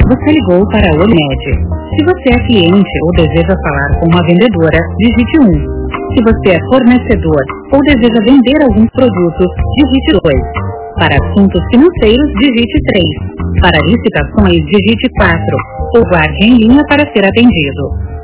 Você ligou para a Olimed. Se você é cliente ou deseja falar com uma vendedora, digite 1. Se você é fornecedor ou deseja vender algum produto, digite 2. Para assuntos financeiros, digite 3. Para licitações, digite 4. Ou guarde em linha para ser atendido.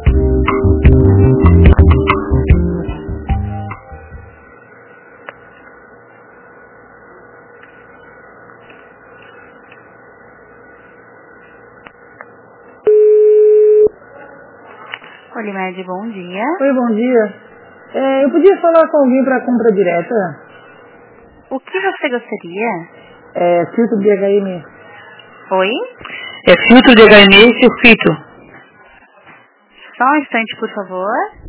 Olimed, bom dia. Oi, bom dia. Eu podia falar com alguém para compra direta? O que você gostaria? Filtro de HM. Oi? É filtro de HM e circuito. Só um instante, por favor.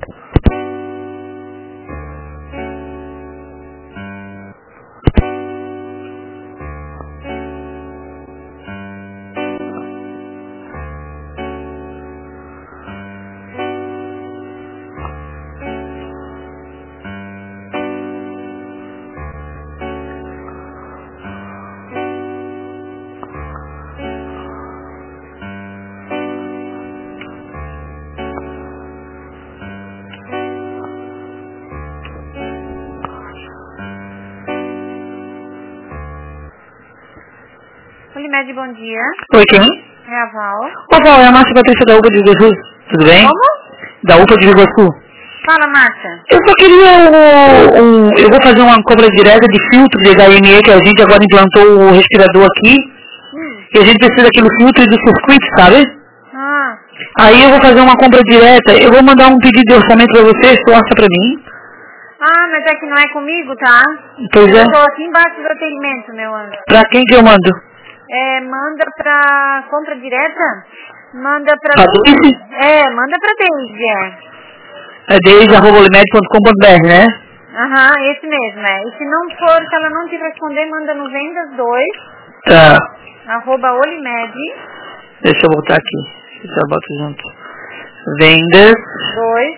Olimed, bom dia. Oi, quem? É a Val. Ô, Val, é a Márcia Patrícia da UPA de Iguaçu. Tudo bem? Como? Da UPA de Iguaçu. Fala, Márcia. Eu só queria eu vou fazer uma compra direta de filtro de HME, que a gente agora implantou o respirador aqui. E a gente precisa daquele filtro e do circuito, sabe? Aí eu vou fazer uma compra direta. Eu vou mandar um pedido de orçamento para você, torça para mim. Mas é que não é comigo, tá? Pois é. Eu tô aqui embaixo do atendimento, meu anjo. Pra quem que eu mando? Manda pra compra direta? Manda pra... Pra Deise? Manda pra Deise, É deise@olimed.com.br, né? Esse mesmo, E se não for, se ela não te responder, manda no vendas2, Tá. @olimed. Deixa eu voltar aqui. Já boto junto. Vendas. 2,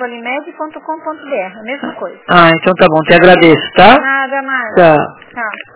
@olimed.com.br, a mesma coisa. Então tá bom, te agradeço, tá? Nada mais. Tchau. Tchau.